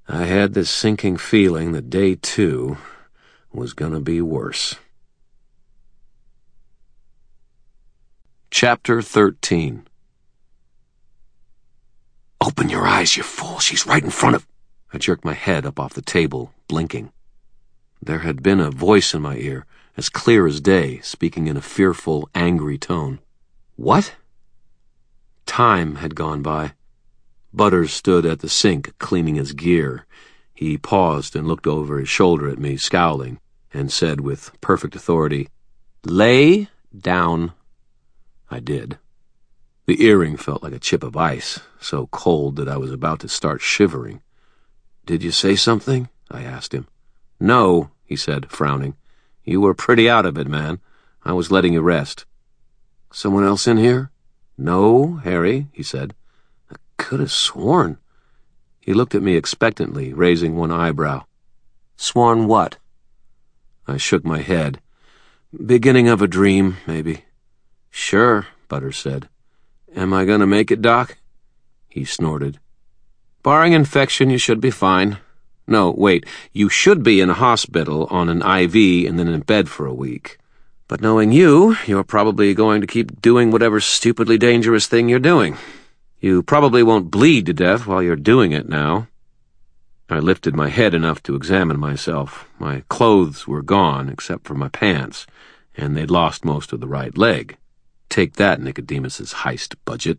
I had this sinking feeling that day 2 was gonna be worse. Chapter 13. "Open your eyes, you fool! She's right in front of—" I jerked my head up off the table, blinking. There had been a voice in my ear, as clear as day, speaking in a fearful, angry tone. What? Time had gone by. Butters stood at the sink, cleaning his gear. He paused and looked over his shoulder at me, scowling, and said with perfect authority, "Lay down." I did. The earring felt like a chip of ice, so cold that I was about to start shivering. "Did you say something?" I asked him. "No," he said, frowning. "You were pretty out of it, man. I was letting you rest." "Someone else in here?" "No, Harry," he said. I could have sworn. He looked at me expectantly, raising one eyebrow. "Sworn what?" I shook my head. "Beginning of a dream, maybe." "Sure," Butters said. "Am I gonna make it, Doc?" He snorted. "Barring infection, you should be fine. No, wait, you should be in a hospital on an IV and then in bed for a week. But knowing you, you're probably going to keep doing whatever stupidly dangerous thing you're doing. You probably won't bleed to death while you're doing it now." I lifted my head enough to examine myself. My clothes were gone, except for my pants, and they'd lost most of the right leg. Take that, Nicodemus's heist budget.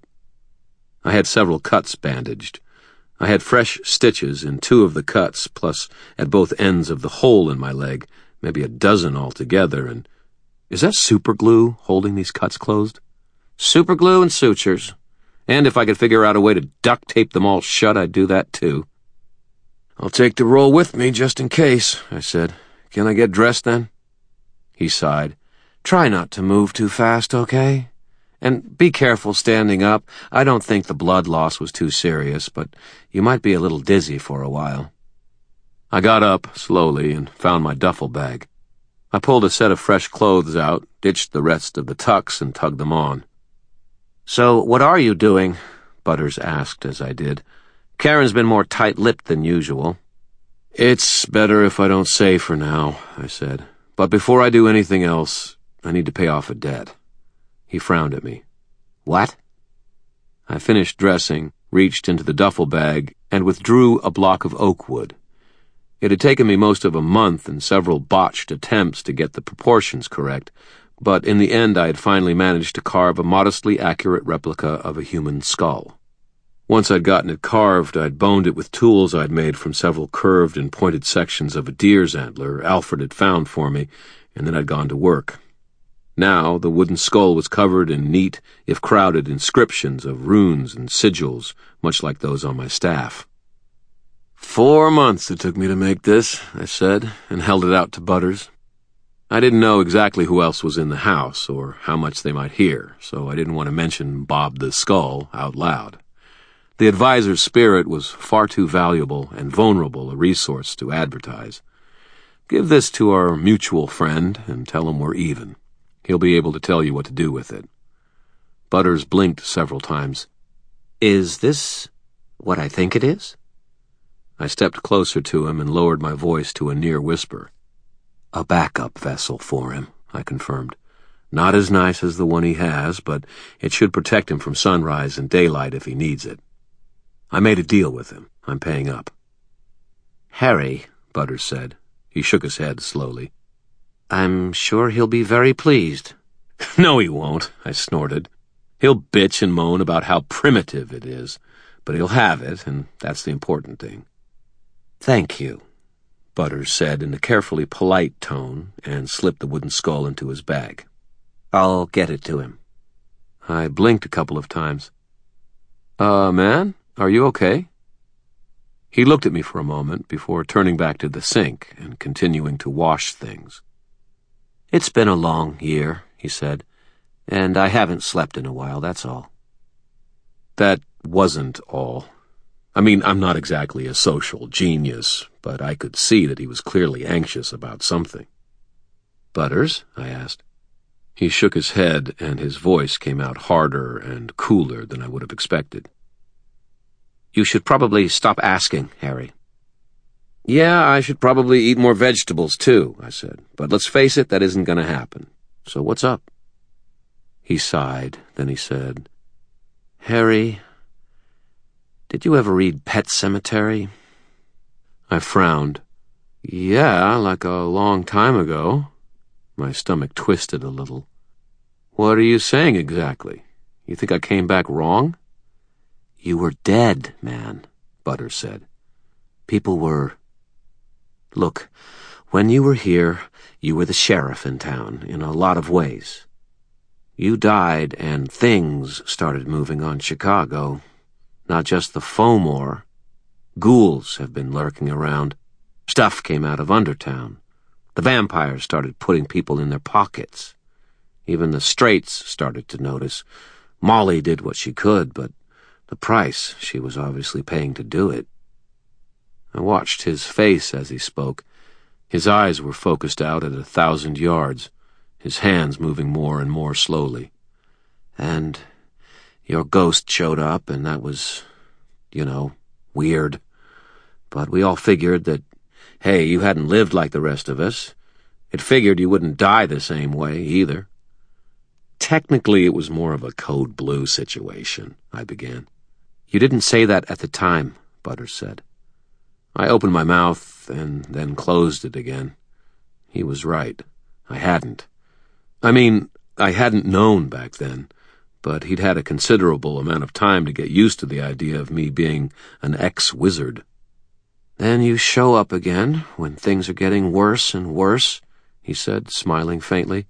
I had several cuts bandaged. I had fresh stitches in 2 of the cuts, plus at both ends of the hole in my leg, maybe a dozen altogether, and... Is that superglue holding these cuts closed? Superglue and sutures. And if I could figure out a way to duct tape them all shut, I'd do that too. "I'll take the roll with me just in case," I said. "Can I get dressed then?" He sighed. "Try not to move too fast, okay? And be careful standing up. I don't think the blood loss was too serious, but you might be a little dizzy for a while." I got up slowly and found my duffel bag. I pulled a set of fresh clothes out, ditched the rest of the tucks, and tugged them on. "So what are you doing?" Butters asked as I did. "Karen's been more tight-lipped than usual." "It's better if I don't say for now," I said. "But before I do anything else, I need to pay off a debt." He frowned at me. "What?" I finished dressing, reached into the duffel bag, and withdrew a block of oak wood. It had taken me most of a month and several botched attempts to get the proportions correct, but in the end I had finally managed to carve a modestly accurate replica of a human skull. Once I'd gotten it carved, I'd boned it with tools I'd made from several curved and pointed sections of a deer's antler Alfred had found for me, and then I'd gone to work. Now the wooden skull was covered in neat, if crowded, inscriptions of runes and sigils, much like those on my staff. 4 months it took me to make this," I said, and held it out to Butters. I didn't know exactly who else was in the house, or how much they might hear, so I didn't want to mention Bob the Skull out loud. The advisor's spirit was far too valuable and vulnerable a resource to advertise. "Give this to our mutual friend and tell him we're even. He'll be able to tell you what to do with it." Butters blinked several times. "Is this what I think it is?" I stepped closer to him and lowered my voice to a near whisper. "A backup vessel for him," I confirmed. "Not as nice as the one he has, but it should protect him from sunrise and daylight if he needs it. I made a deal with him. I'm paying up." "Harry," Butters said. He shook his head slowly. "I'm sure he'll be very pleased." "No, he won't," I snorted. "He'll bitch and moan about how primitive it is, but he'll have it, and that's the important thing." "Thank you," Butters said in a carefully polite tone, and slipped the wooden skull into his bag. "I'll get it to him." I blinked a couple of times. Man, are you okay?" He looked at me for a moment before turning back to the sink and continuing to wash things. "It's been a long year," he said, "and I haven't slept in a while, that's all." That wasn't all. I mean, I'm not exactly a social genius, but I could see that he was clearly anxious about something. "Butters?" I asked. He shook his head, and his voice came out harder and cooler than I would have expected. "You should probably stop asking, Harry." Yeah, I should probably eat more vegetables, too, I said. But let's face it, that isn't going to happen. So what's up? He sighed. Then he said, Harry, did you ever read Pet Sematary? I frowned. Yeah, like a long time ago. My stomach twisted a little. What are you saying exactly? You think I came back wrong? You were dead, man, Butters said. People were... Look, when you were here, you were the sheriff in town, in a lot of ways. You died, and things started moving on Chicago. Not just the Fomor. Ghouls have been lurking around. Stuff came out of Undertown. The vampires started putting people in their pockets. Even the straights started to notice. Molly did what she could, but the price she was obviously paying to do it. I watched his face as he spoke. His eyes were focused out at 1,000 yards, his hands moving more and more slowly. And your ghost showed up, and that was, weird. But we all figured that, hey, you hadn't lived like the rest of us. It figured you wouldn't die the same way, either. Technically, it was more of a Code Blue situation, I began. You didn't say that at the time, Butters said. I opened my mouth and then closed it again. He was right. I hadn't. I hadn't known back then, but he'd had a considerable amount of time to get used to the idea of me being an ex-wizard. Then you show up again when things are getting worse and worse, he said, smiling faintly.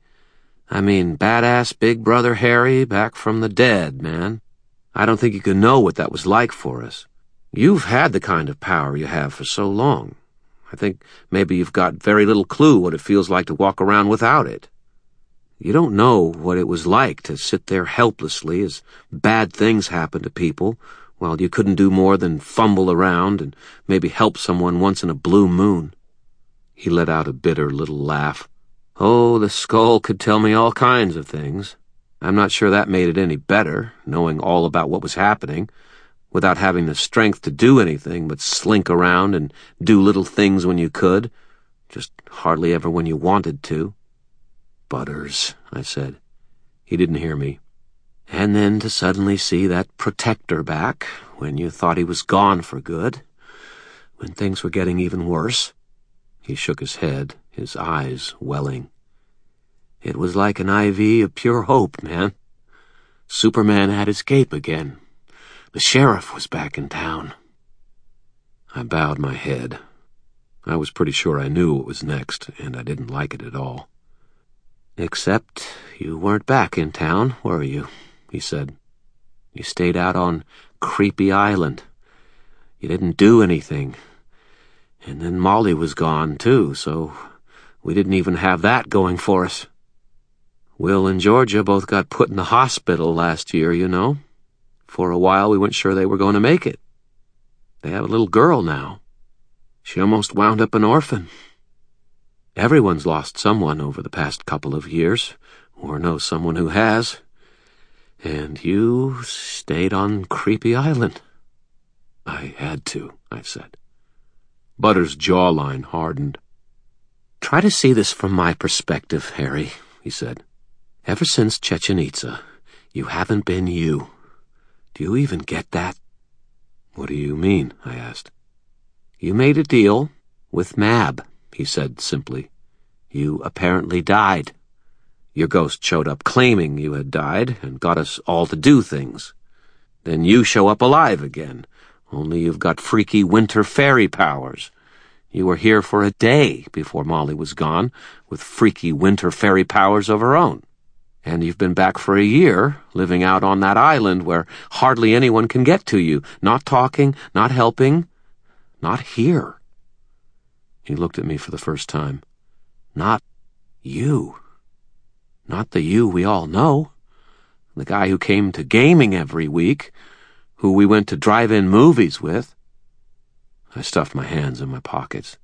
Badass Big Brother Harry back from the dead, man. I don't think you can know what that was like for us. You've had the kind of power you have for so long. I think maybe you've got very little clue what it feels like to walk around without it. You don't know what it was like to sit there helplessly as bad things happen to people while you couldn't do more than fumble around and maybe help someone once in a blue moon. He let out a bitter little laugh. Oh, the skull could tell me all kinds of things. I'm not sure that made it any better, knowing all about what was happening, without having the strength to do anything but slink around and do little things when you could, just hardly ever when you wanted to. Butters, I said. He didn't hear me. And then to suddenly see that protector back, when you thought he was gone for good, when things were getting even worse. He shook his head, his eyes welling. It was like an IV of pure hope, man. Superman had his cape again. The sheriff was back in town. I bowed my head. I was pretty sure I knew what was next, and I didn't like it at all. Except you weren't back in town, were you? He said. You stayed out on Creepy Island. You didn't do anything. And then Molly was gone, too, so we didn't even have that going for us. Will and Georgia both got put in the hospital last year, you know. For a while we weren't sure they were going to make it. They have a little girl now. She almost wound up an orphan. Everyone's lost someone over the past couple of years, or knows someone who has. And you stayed on Creepy Island. I had to, I said. Butters' jawline hardened. Try to see this from my perspective, Harry, he said. Ever since Chichen Itza, you haven't been you. Do you even get that? What do you mean? I asked. You made a deal with Mab, he said simply. You apparently died. Your ghost showed up claiming you had died and got us all to do things. Then you show up alive again, only you've got freaky winter fairy powers. You were here for a day before Molly was gone, with freaky winter fairy powers of her own. And you've been back for a year, living out on that island where hardly anyone can get to you, not talking, not helping, not here. He looked at me for the first time. Not you. Not the you we all know. The guy who came to gaming every week, who we went to drive-in movies with. I stuffed my hands in my pockets.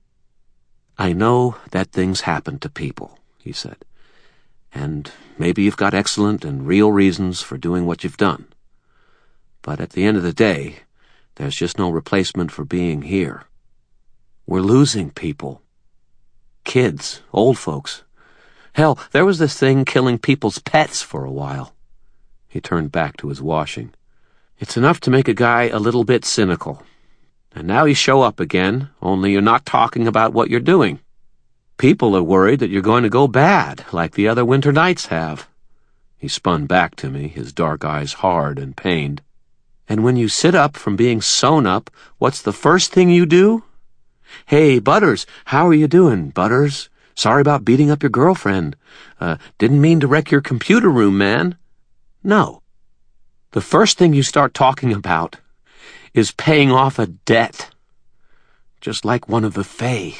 I know that things happen to people, he said. And maybe you've got excellent and real reasons for doing what you've done. But at the end of the day, there's just no replacement for being here. We're losing people. Kids, old folks. Hell, there was this thing killing people's pets for a while. He turned back to his washing. It's enough to make a guy a little bit cynical. And now you show up again, only you're not talking about what you're doing. People are worried that you're going to go bad, like the other winter nights have. He spun back to me, his dark eyes hard and pained. And when you sit up from being sewn up, what's the first thing you do? Hey, Butters, how are you doing, Butters? Sorry about beating up your girlfriend. Didn't mean to wreck your computer room, man. No. The first thing you start talking about is paying off a debt. Just like one of the Fae.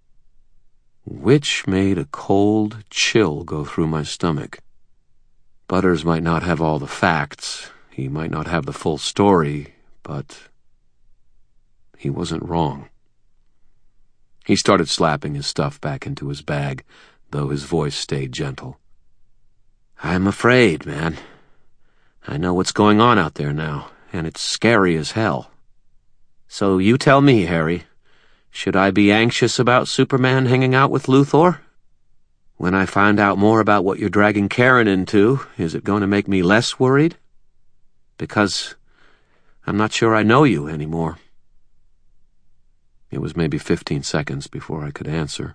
Which made a cold chill go through my stomach. Butters might not have all the facts. He might not have the full story, but he wasn't wrong. He started slapping his stuff back into his bag, though his voice stayed gentle. I'm afraid, man. I know what's going on out there now, and it's scary as hell. So you tell me, Harry, should I be anxious about Superman hanging out with Luthor? When I find out more about what you're dragging Karen into, is it going to make me less worried? Because I'm not sure I know you anymore. It was maybe 15 seconds before I could answer.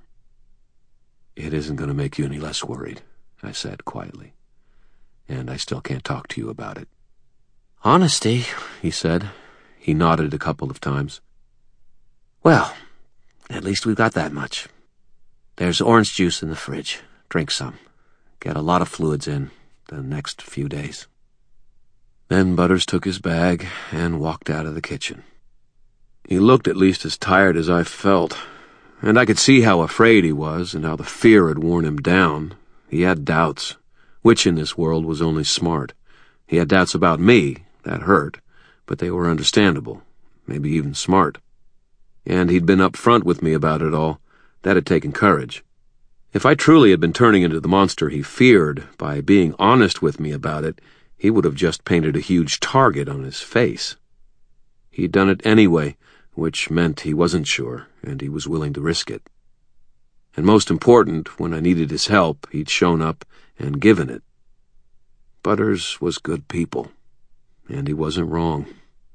It isn't going to make you any less worried, I said quietly. And I still can't talk to you about it. Honesty, he said. He nodded a couple of times. Well, at least we've got that much. There's orange juice in the fridge. Drink some. Get a lot of fluids in the next few days. Then Butters took his bag and walked out of the kitchen. He looked at least as tired as I felt, and I could see how afraid he was and how the fear had worn him down. He had doubts. Which in this world was only smart? He had doubts about me. That hurt. But they were understandable. Maybe even smart. And he'd been up front with me about it all. That had taken courage. If I truly had been turning into the monster he feared, by being honest with me about it, he would have just painted a huge target on his face. He'd done it anyway, which meant he wasn't sure, and he was willing to risk it. And most important, when I needed his help, he'd shown up and given it. Butters was good people, and he wasn't wrong.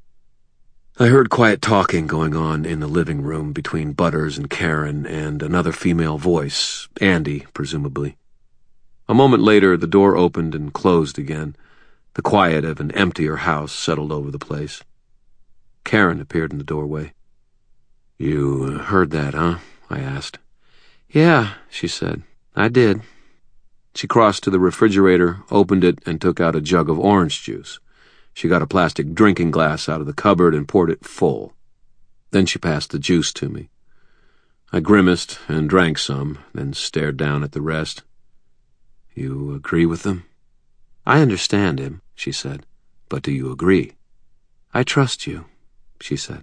I heard quiet talking going on in the living room between Butters and Karen and another female voice, Andy, presumably. A moment later, the door opened and closed again. The quiet of an emptier house settled over the place. Karen appeared in the doorway. You heard that, huh? I asked. Yeah, she said. I did. She crossed to the refrigerator, opened it, and took out a jug of orange juice. She got a plastic drinking glass out of the cupboard and poured it full. Then she passed the juice to me. I grimaced and drank some, then stared down at the rest. You agree with them? I understand him, she said. But do you agree? I trust you, she said.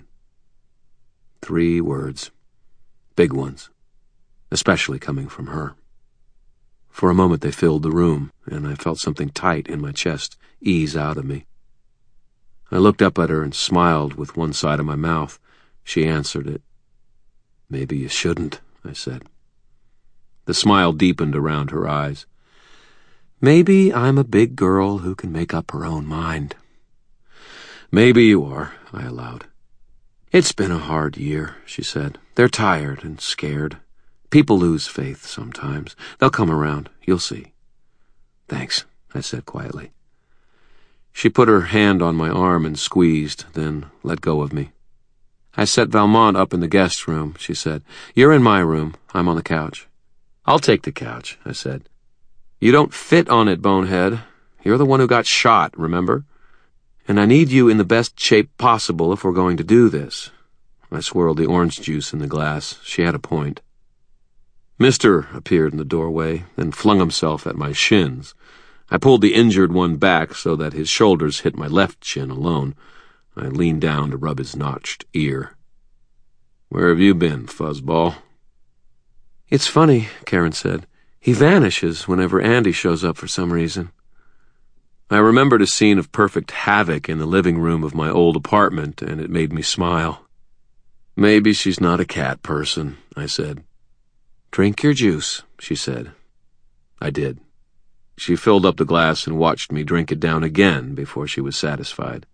3 words. Big ones. Especially coming from her. For a moment they filled the room, and I felt something tight in my chest ease out of me. I looked up at her and smiled with one side of my mouth. She answered it. Maybe you shouldn't, I said. The smile deepened around her eyes. Maybe I'm a big girl who can make up her own mind. Maybe you are, I allowed. It's been a hard year, she said. They're tired and scared. People lose faith sometimes. They'll come around. You'll see. Thanks, I said quietly. She put her hand on my arm and squeezed, then let go of me. I set Valmont up in the guest room, she said. You're in my room. I'm on the couch. I'll take the couch, I said. You don't fit on it, bonehead. You're the one who got shot, remember? And I need you in the best shape possible if we're going to do this. I swirled the orange juice in the glass. She had a point. Mister appeared in the doorway, then flung himself at my shins. I pulled the injured one back so that his shoulders hit my left shin alone. I leaned down to rub his notched ear. Where have you been, fuzzball? It's funny, Karen said. He vanishes whenever Andy shows up for some reason. I remembered a scene of perfect havoc in the living room of my old apartment, and it made me smile. Maybe she's not a cat person, I said. Drink your juice, she said. I did. She filled up the glass and watched me drink it down again before she was satisfied.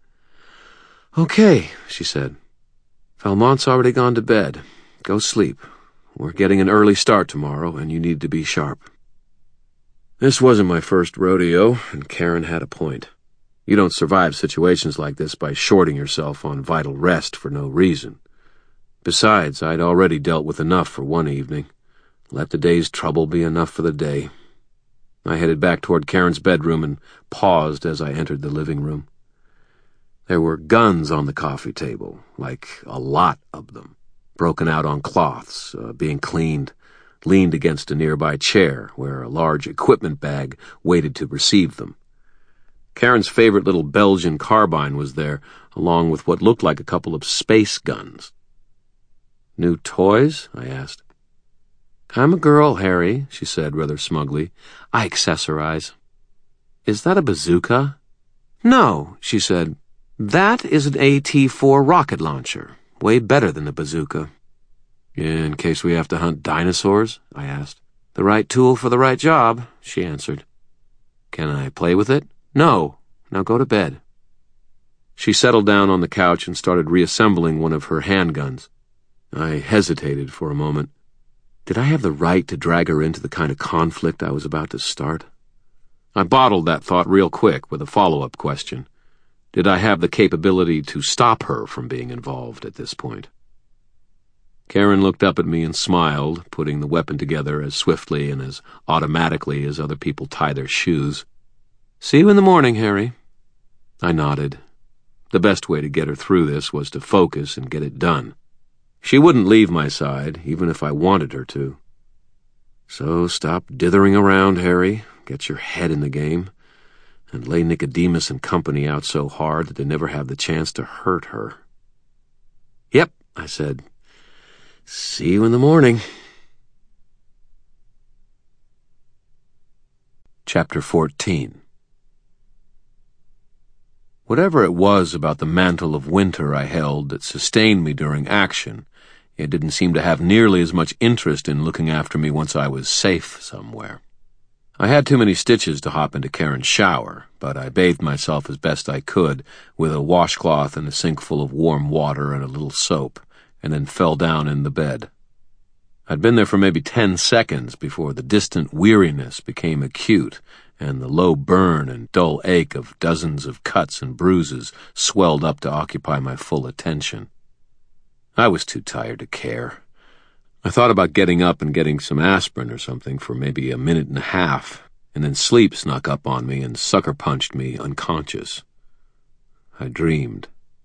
Okay, she said. Valmont's already gone to bed. Go sleep. We're getting an early start tomorrow, and you need to be sharp. This wasn't my first rodeo, and Karen had a point. You don't survive situations like this by shorting yourself on vital rest for no reason. Besides, I'd already dealt with enough for one evening. Let the day's trouble be enough for the day. I headed back toward Karen's bedroom and paused as I entered the living room. There were guns on the coffee table, like a lot of them, broken out on cloths, being cleaned, leaned against a nearby chair where a large equipment bag waited to receive them. Karen's favorite little Belgian carbine was there, along with what looked like a couple of space guns. New toys? I asked. I'm a girl, Harry, she said rather smugly. I accessorize. Is that a bazooka? No, she said. That is an AT-4 rocket launcher. Way better than a bazooka. In case we have to hunt dinosaurs? I asked. The right tool for the right job, she answered. Can I play with it? No. Now go to bed. She settled down on the couch and started reassembling one of her handguns. I hesitated for a moment. Did I have the right to drag her into the kind of conflict I was about to start? I bottled that thought real quick with a follow-up question. Did I have the capability to stop her from being involved at this point? Karen looked up at me and smiled, putting the weapon together as swiftly and as automatically as other people tie their shoes. See you in the morning, Harry. I nodded. The best way to get her through this was to focus and get it done. She wouldn't leave my side, even if I wanted her to. So stop dithering around, Harry. Get your head in the game. And lay Nicodemus and company out so hard that they never have the chance to hurt her. Yep, I said. See you in the morning. Chapter 14. Whatever it was about the mantle of winter I held that sustained me during action, it didn't seem to have nearly as much interest in looking after me once I was safe somewhere. I had too many stitches to hop into Karen's shower, but I bathed myself as best I could with a washcloth and a sink full of warm water and a little soap, and then fell down in the bed. I'd been there for maybe 10 seconds before the distant weariness became acute, and the low burn and dull ache of dozens of cuts and bruises swelled up to occupy my full attention. I was too tired to care. I thought about getting up and getting some aspirin or something for maybe a minute and a half, and then sleep snuck up on me and sucker-punched me unconscious. I dreamed.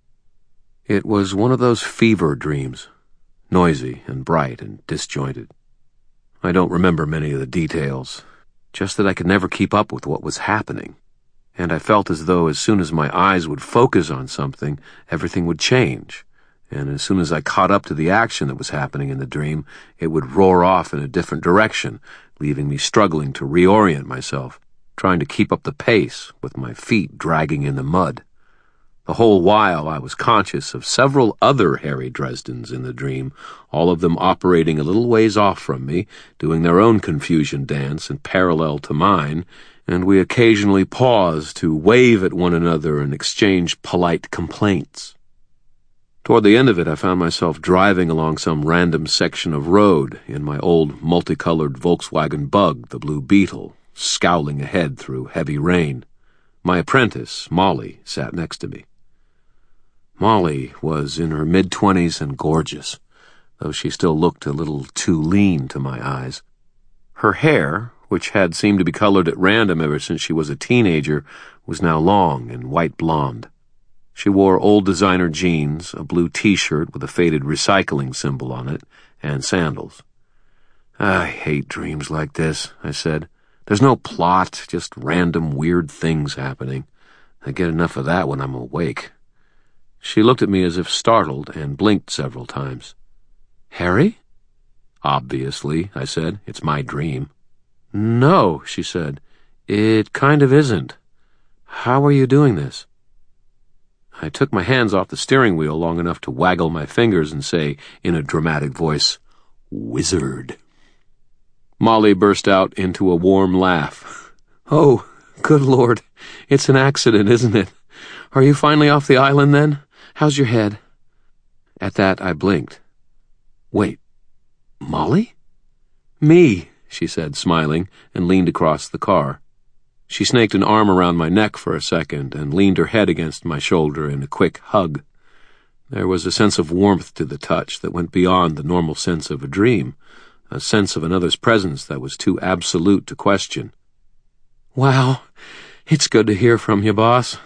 It was one of those fever dreams, noisy and bright and disjointed. I don't remember many of the details, just that I could never keep up with what was happening, and I felt as though as soon as my eyes would focus on something, everything would change. And as soon as I caught up to the action that was happening in the dream, it would roar off in a different direction, leaving me struggling to reorient myself, trying to keep up the pace with my feet dragging in the mud. The whole while I was conscious of several other Harry Dresdens in the dream, all of them operating a little ways off from me, doing their own confusion dance in parallel to mine, and we occasionally paused to wave at one another and exchange polite complaints. Toward the end of it, I found myself driving along some random section of road in my old multicolored Volkswagen Bug, the Blue Beetle, scowling ahead through heavy rain. My apprentice, Molly, sat next to me. Molly was in her mid-20s and gorgeous, though she still looked a little too lean to my eyes. Her hair, which had seemed to be colored at random ever since she was a teenager, was now long and white blonde. She wore old designer jeans, a blue t-shirt with a faded recycling symbol on it, and sandals. I hate dreams like this, I said. There's no plot, just random weird things happening. I get enough of that when I'm awake. She looked at me as if startled and blinked several times. Harry? Obviously, I said. It's my dream. No, she said. It kind of isn't. How are you doing this? I took my hands off the steering wheel long enough to waggle my fingers and say, in a dramatic voice, "Wizard." Molly burst out into a warm laugh. "Oh, good Lord, it's an accident, isn't it? Are you finally off the island, then? How's your head?" At that, I blinked. "Wait, Molly?" "Me," she said, smiling, and leaned across the car. She snaked an arm around my neck for a second and leaned her head against my shoulder in a quick hug. There was a sense of warmth to the touch that went beyond the normal sense of a dream, a sense of another's presence that was too absolute to question. "Wow, it's good to hear from you, boss."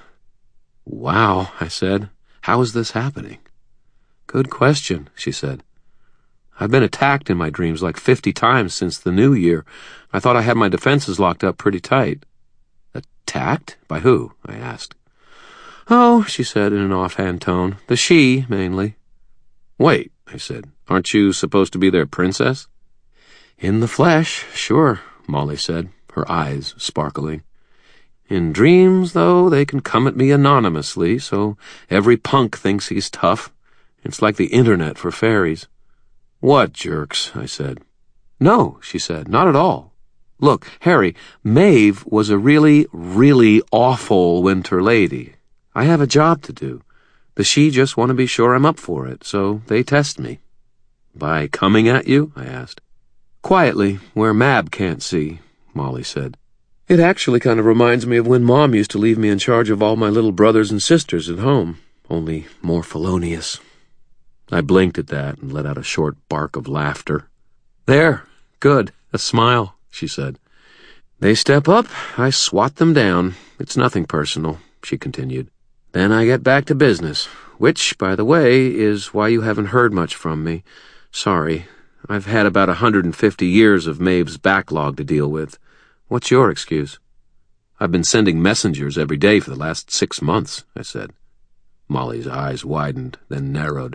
"Wow," I said. "How is this happening?" "Good question," she said. "I've been attacked in my dreams like 50 times since the new year. I thought I had my defenses locked up pretty tight." "Attacked? By who?" I asked. "Oh," she said in an offhand tone. "The Sidhe, mainly." "Wait," I said. "Aren't you supposed to be their princess?" "In the flesh, sure," Molly said, her eyes sparkling. "In dreams, though, they can come at me anonymously, so every punk thinks he's tough. It's like the internet for fairies." "What jerks?" I said. "No," she said, "not at all. Look, Harry, Maeve was a really, really awful winter lady. I have a job to do. The Sidhe just want to be sure I'm up for it, so they test me." "By coming at you?" I asked. "Quietly, where Mab can't see," Molly said. "It actually kind of reminds me of when Mom used to leave me in charge of all my little brothers and sisters at home, only more felonious." I blinked at that and let out a short bark of laughter. "There, good, a smile," she said. "They step up, I swat them down. It's nothing personal," she continued. "Then I get back to business, which, by the way, is why you haven't heard much from me. Sorry, I've had about 150 years of Maeve's backlog to deal with. What's your excuse?" "I've been sending messengers every day for the last 6 months," I said. Molly's eyes widened, then narrowed.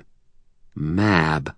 Mab.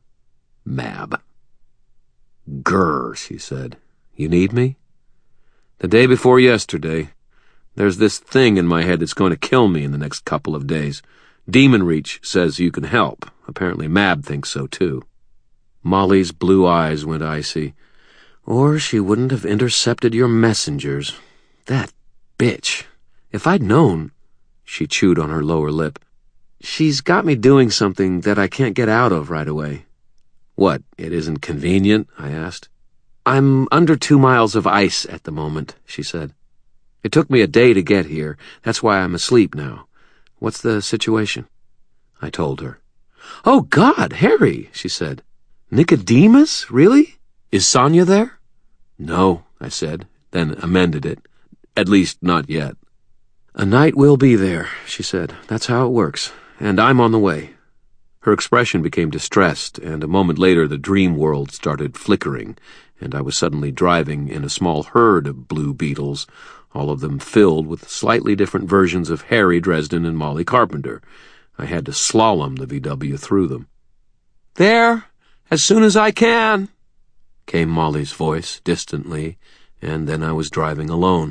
"Grr," she said. "You need me?" "The day before yesterday. There's this thing in my head that's going to kill me in the next couple of days. Demon Reach says you can help. Apparently Mab thinks so, too." Molly's blue eyes went icy. "Or she wouldn't have intercepted your messengers. That bitch. If I'd known—" She chewed on her lower lip. "She's got me doing something that I can't get out of right away." "What, it isn't convenient?" I asked. "I'm under 2 miles of ice at the moment," she said. "It took me a day to get here. That's why I'm asleep now. What's the situation?" I told her. "Oh, God, Harry," she said. "Nicodemus? Really? Is Sonia there?" "No," I said, then amended it. "At least, not yet." "A night will be there," she said. "That's how it works. And I'm on the way." Her expression became distressed, and a moment later the dream world started flickering, and I was suddenly driving in a small herd of blue beetles, all of them filled with slightly different versions of Harry Dresden and Molly Carpenter. I had to slalom the VW through them. "There, as soon as I can," came Molly's voice distantly, and then I was driving alone.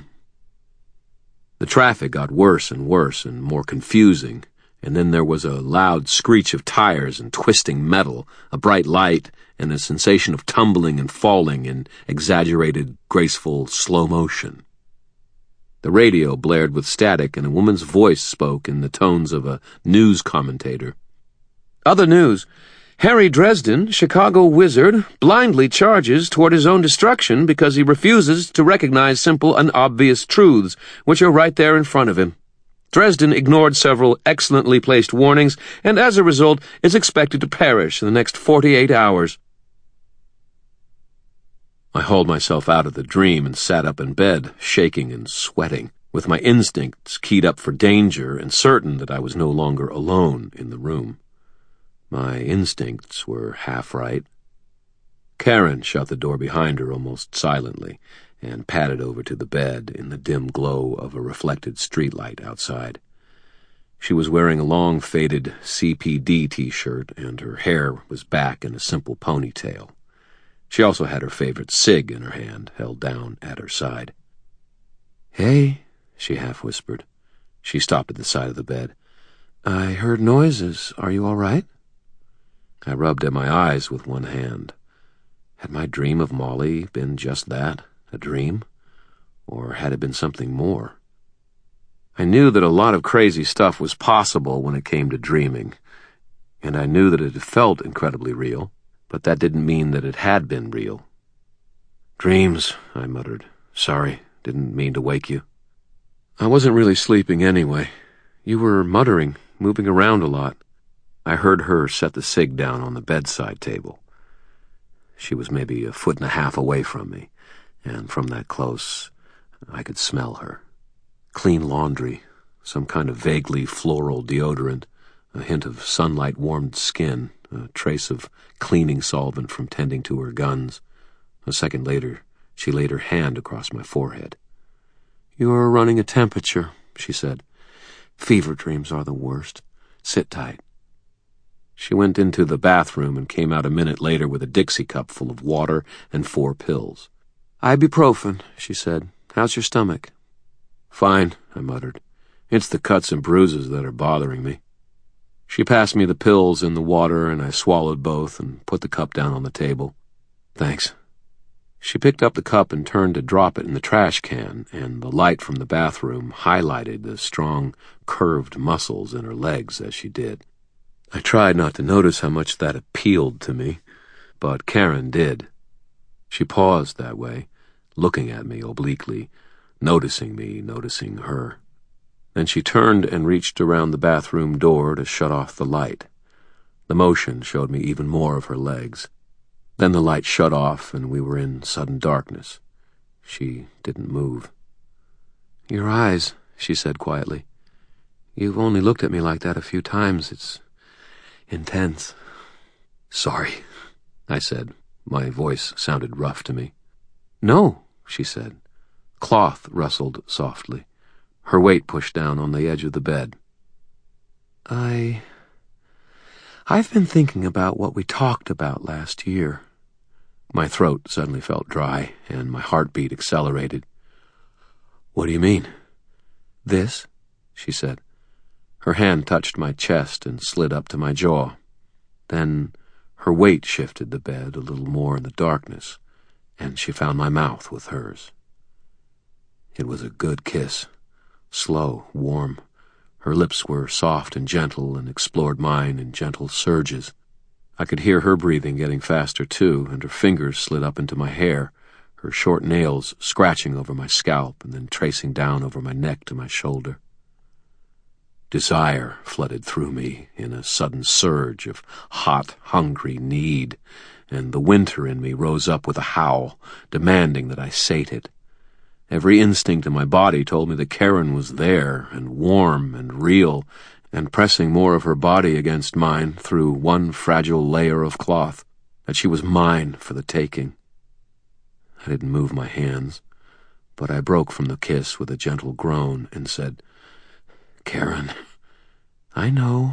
The traffic got worse and more confusing, and then there was a loud screech of tires and twisting metal, a bright light, and a sensation of tumbling and falling in exaggerated, graceful slow motion. The radio blared with static, and a woman's voice spoke in the tones of a news commentator. "Other news. Harry Dresden, Chicago wizard, blindly charges toward his own destruction because he refuses to recognize simple and obvious truths, which are right there in front of him. Dresden ignored several excellently placed warnings, and as a result is expected to perish in the next 48 hours. I hauled myself out of the dream and sat up in bed, shaking and sweating, with my instincts keyed up for danger and certain that I was no longer alone in the room. My instincts were half right. Karen shut the door behind her almost silently and padded over to the bed in the dim glow of a reflected streetlight outside. She was wearing a long, faded CPD t-shirt, and her hair was back in a simple ponytail. She also had her favorite cig in her hand, held down at her side. "Hey," she half whispered. She stopped at the side of the bed. I heard noises. Are you all right? I rubbed at my eyes with one hand. Had my dream of Molly been just that, a dream? Or had it been something more? I knew that a lot of crazy stuff was possible when it came to dreaming, and I knew that it had felt incredibly real, but that didn't mean that it had been real. Dreams, I muttered. Sorry, didn't mean to wake you. I wasn't really sleeping anyway. You were muttering, moving around a lot. I heard her set the cig down on the bedside table. She was maybe 1.5 feet away from me, and from that close, I could smell her. Clean laundry, some kind of vaguely floral deodorant, a hint of sunlight-warmed skin, a trace of cleaning solvent from tending to her guns. A second later, she laid her hand across my forehead. You're running a temperature, she said. Fever dreams are the worst. Sit tight. She went into the bathroom and came out a minute later with a Dixie cup full of water and 4 pills. Ibuprofen, she said. How's your stomach? Fine, I muttered. It's the cuts and bruises that are bothering me. She passed me the pills and the water, and I swallowed both and put the cup down on the table. Thanks. She picked up the cup and turned to drop it in the trash can, and the light from the bathroom highlighted the strong, curved muscles in her legs as she did. I tried not to notice how much that appealed to me, but Karen did. She paused that way, looking at me obliquely, noticing me, noticing her. Then she turned and reached around the bathroom door to shut off the light. The motion showed me even more of her legs. Then the light shut off, and we were in sudden darkness. She didn't move. Your eyes, she said quietly. You've only looked at me like that a few times. It's intense. Sorry, I said. My voice sounded rough to me. No, she said. Cloth rustled softly. Her weight pushed down on the edge of the bed. I've been thinking about what we talked about last year. My throat suddenly felt dry, and my heartbeat accelerated. What do you mean? This, she said. Her hand touched my chest and slid up to my jaw. Then her weight shifted the bed a little more in the darkness, and she found my mouth with hers. It was a good kiss, slow, warm. Her lips were soft and gentle and explored mine in gentle surges. I could hear her breathing getting faster too, and her fingers slid up into my hair, her short nails scratching over my scalp and then tracing down over my neck to my shoulder. Desire flooded through me in a sudden surge of hot, hungry need, and the winter in me rose up with a howl, demanding that I sate it. Every instinct in my body told me that Karen was there, and warm and real, and pressing more of her body against mine through one fragile layer of cloth, that she was mine for the taking. I didn't move my hands, but I broke from the kiss with a gentle groan and said, Karen, I know,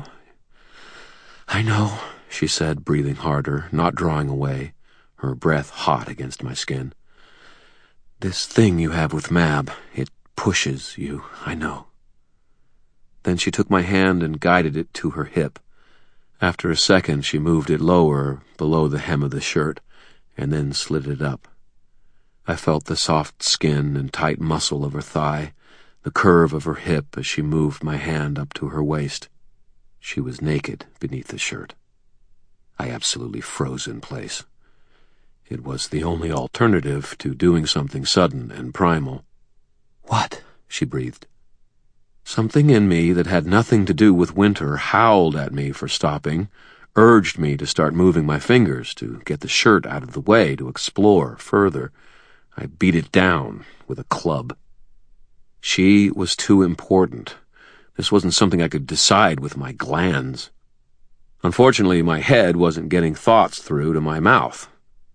she said, breathing harder, not drawing away, her breath hot against my skin. This thing you have with Mab, it pushes you, I know. Then she took my hand and guided it to her hip. After a second, she moved it lower, below the hem of the shirt, and then slid it up. I felt the soft skin and tight muscle of her thigh, the curve of her hip as she moved my hand up to her waist. She was naked beneath the shirt. I absolutely froze in place. It was the only alternative to doing something sudden and primal. What? She breathed. Something in me that had nothing to do with winter howled at me for stopping, urged me to start moving my fingers, to get the shirt out of the way, to explore further. I beat it down with a club. She was too important. This wasn't something I could decide with my glands. Unfortunately, my head wasn't getting thoughts through to my mouth.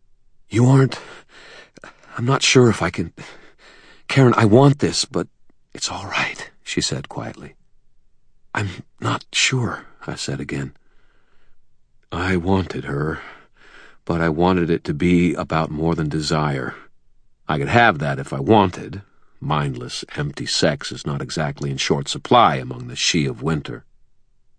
I'm not sure if I can... Karen, I want this, but it's all right, she said quietly. I'm not sure, I said again. I wanted her, but I wanted it to be about more than desire. I could have that if I wanted. Mindless, empty sex is not exactly in short supply among the she of winter.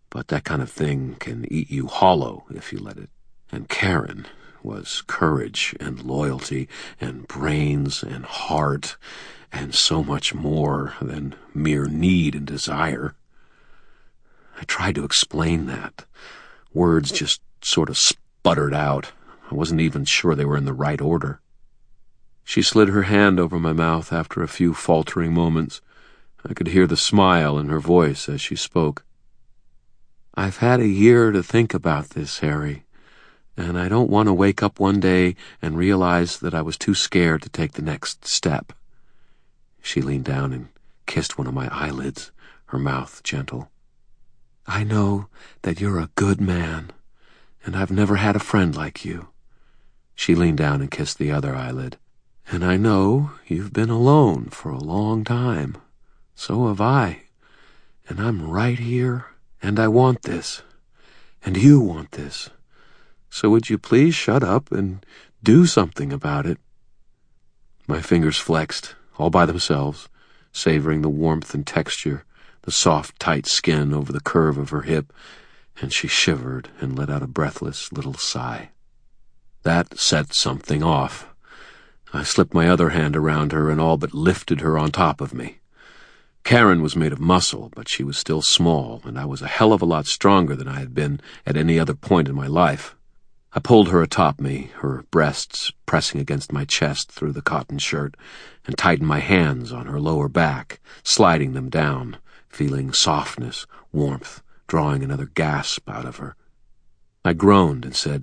but that kind of thing can eat you hollow if you let it. And Karen was courage and loyalty and brains and heart and so much more than mere need and desire. I tried to explain that. Words just sort of sputtered out. I wasn't even sure they were in the right order. She slid her hand over my mouth after a few faltering moments. I could hear the smile in her voice as she spoke. I've had a year to think about this, Harry, and I don't want to wake up one day and realize that I was too scared to take the next step. She leaned down and kissed one of my eyelids, her mouth gentle. I know that you're a good man, and I've never had a friend like you. She leaned down and kissed the other eyelid. And I know you've been alone for a long time. So have I. And I'm right here, and I want this. And you want this. So would you please shut up and do something about it? My fingers flexed, all by themselves, savoring the warmth and texture, the soft, tight skin over the curve of her hip, and she shivered and let out a breathless little sigh. That set something off. I slipped my other hand around her and all but lifted her on top of me. Karen was made of muscle, but she was still small, and I was a hell of a lot stronger than I had been at any other point in my life. I pulled her atop me, her breasts pressing against my chest through the cotton shirt, and tightened my hands on her lower back, sliding them down, feeling softness, warmth, drawing another gasp out of her. I groaned and said,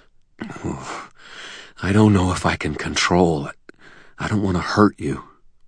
I don't know if I can control it. I don't want to hurt you.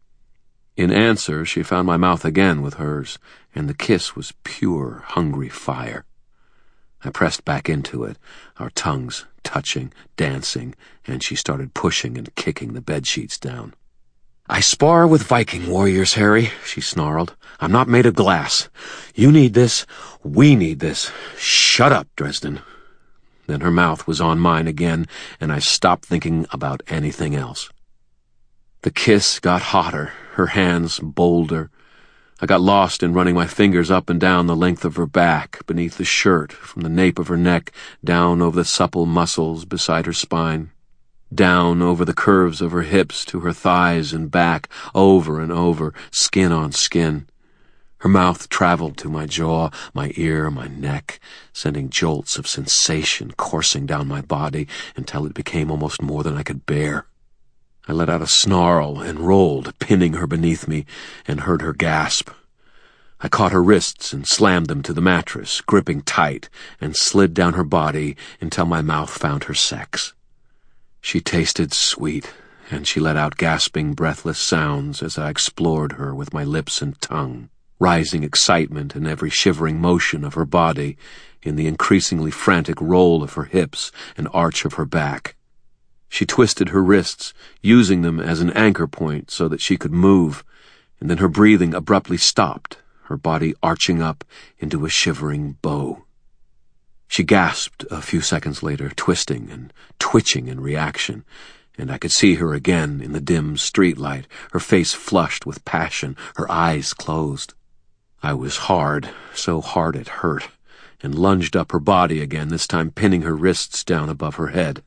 In answer, she found my mouth again with hers, and the kiss was pure, hungry fire. I pressed back into it, our tongues touching, dancing, and she started pushing and kicking the bedsheets down. I spar with Viking warriors, Harry, she snarled. I'm not made of glass. You need this. We need this. Shut up, Dresden. Then her mouth was on mine again, and I stopped thinking about anything else. The kiss got hotter, her hands bolder. I got lost in running my fingers up and down the length of her back, beneath the shirt, from the nape of her neck, down over the supple muscles beside her spine, down over the curves of her hips to her thighs and back, over and over, skin on skin. Her mouth traveled to my jaw, my ear, my neck, sending jolts of sensation coursing down my body until it became almost more than I could bear. I let out a snarl and rolled, pinning her beneath me, and heard her gasp. I caught her wrists and slammed them to the mattress, gripping tight, and slid down her body until my mouth found her sex. She tasted sweet, and she let out gasping, breathless sounds as I explored her with my lips and tongue, rising excitement in every shivering motion of her body, in the increasingly frantic roll of her hips and arch of her back. She twisted her wrists, using them as an anchor point so that she could move, and then her breathing abruptly stopped, her body arching up into a shivering bow. She gasped a few seconds later, twisting and twitching in reaction, and I could see her again in the dim streetlight, her face flushed with passion, her eyes closed. I was hard, so hard it hurt, and lunged up her body again, this time pinning her wrists down above her head.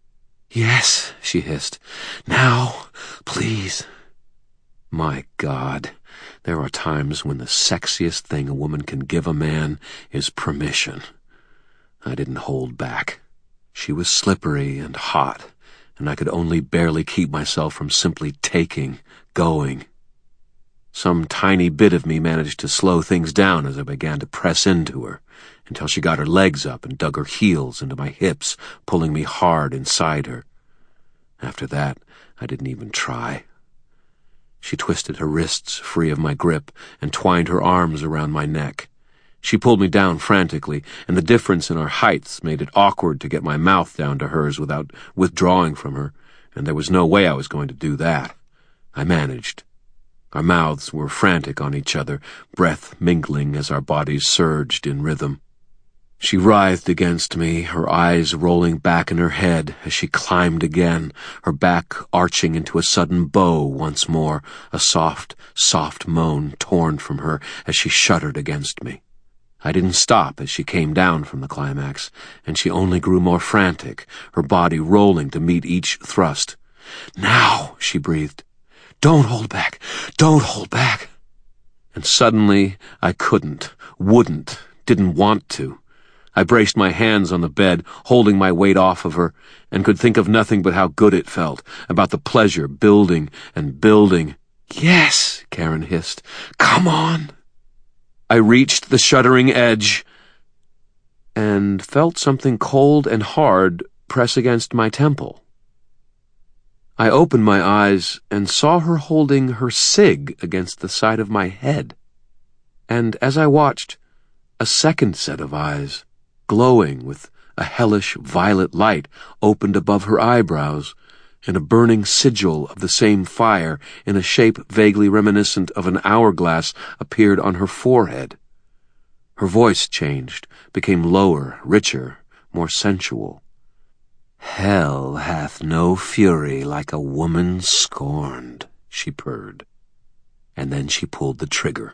Yes, she hissed. Now, please. My God, there are times when the sexiest thing a woman can give a man is permission. I didn't hold back. She was slippery and hot, and I could only barely keep myself from simply taking, going. Some tiny bit of me managed to slow things down as I began to press into her, until she got her legs up and dug her heels into my hips, pulling me hard inside her. After that, I didn't even try. She twisted her wrists free of my grip and twined her arms around my neck. She pulled me down frantically, and the difference in our heights made it awkward to get my mouth down to hers without withdrawing from her, and there was no way I was going to do that. I managed. Our mouths were frantic on each other, breath mingling as our bodies surged in rhythm. She writhed against me, her eyes rolling back in her head as she climbed again, her back arching into a sudden bow once more, a soft, soft moan torn from her as she shuddered against me. I didn't stop as she came down from the climax, and she only grew more frantic, her body rolling to meet each thrust. "Now," she breathed. "Don't hold back. Don't hold back." And suddenly I couldn't, wouldn't, didn't want to. I braced my hands on the bed, holding my weight off of her, and could think of nothing but how good it felt, about the pleasure building and building. "Yes," Karen hissed. "Come on." I reached the shuddering edge and felt something cold and hard press against my temple. I opened my eyes and saw her holding her cig against the side of my head. And as I watched, a second set of eyes, glowing with a hellish violet light, opened above her eyebrows, and a burning sigil of the same fire, in a shape vaguely reminiscent of an hourglass, appeared on her forehead. Her voice changed, became lower, richer, more sensual. "Hell hath no fury like a woman scorned," she purred. And then she pulled the trigger.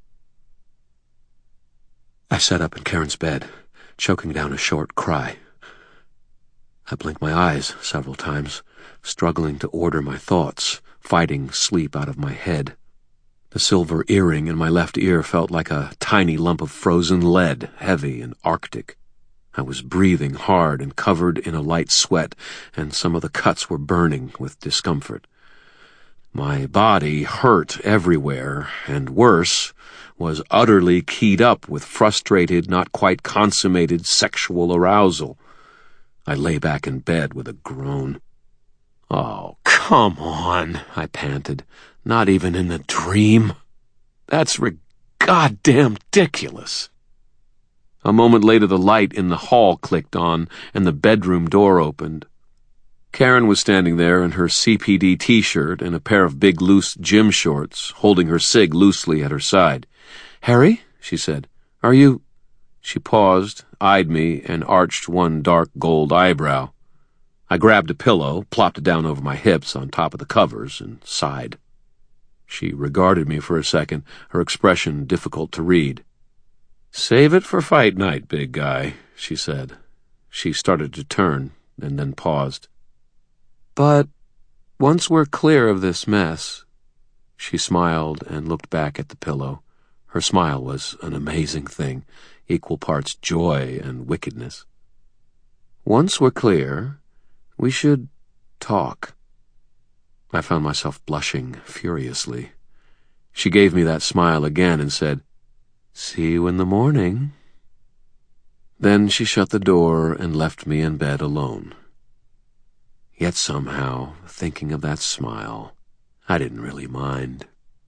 I sat up in Karen's bed, choking down a short cry. I blinked my eyes several times, struggling to order my thoughts, fighting sleep out of my head. The silver earring in my left ear felt like a tiny lump of frozen lead, heavy and arctic. I was breathing hard and covered in a light sweat, and some of the cuts were burning with discomfort. My body hurt everywhere, and worse, was utterly keyed up with frustrated, not quite consummated sexual arousal. I lay back in bed with a groan. "Oh, come on," I panted. "Not even in the dream? That's goddamn ridiculous." A moment later, the light in the hall clicked on, and the bedroom door opened. Karen was standing there in her CPD t-shirt and a pair of big, loose gym shorts, holding her cig loosely at her side. "Harry," she said, "are you—" She paused, eyed me, and arched one dark gold eyebrow. I grabbed a pillow, plopped it down over my hips on top of the covers, and sighed. She regarded me for a second, her expression difficult to read. "Save it for fight night, big guy," she said. She started to turn, and then paused. "But once we're clear of this mess—" She smiled and looked back at the pillow. Her smile was an amazing thing, equal parts joy and wickedness. "Once we're clear, we should talk." I found myself blushing furiously. She gave me that smile again and said, "See you in the morning." Then she shut the door and left me in bed alone. Yet somehow, thinking of that smile, I didn't really mind.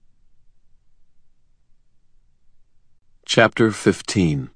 Chapter 15.